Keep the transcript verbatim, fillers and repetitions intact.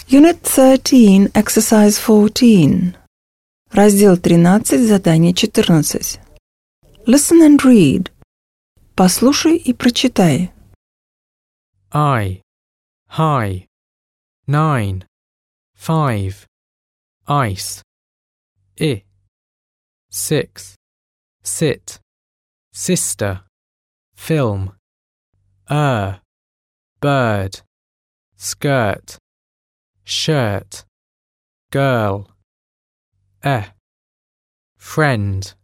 Unit thirteen, Exercise fourteen. Раздел тринадцать, задание четырнадцать. Listen and read. Послушай и прочитай. I, high, nine, five, ice. I, six, sit, sister, film. Er, bird, skirt, shirt, girl. Eh, friend.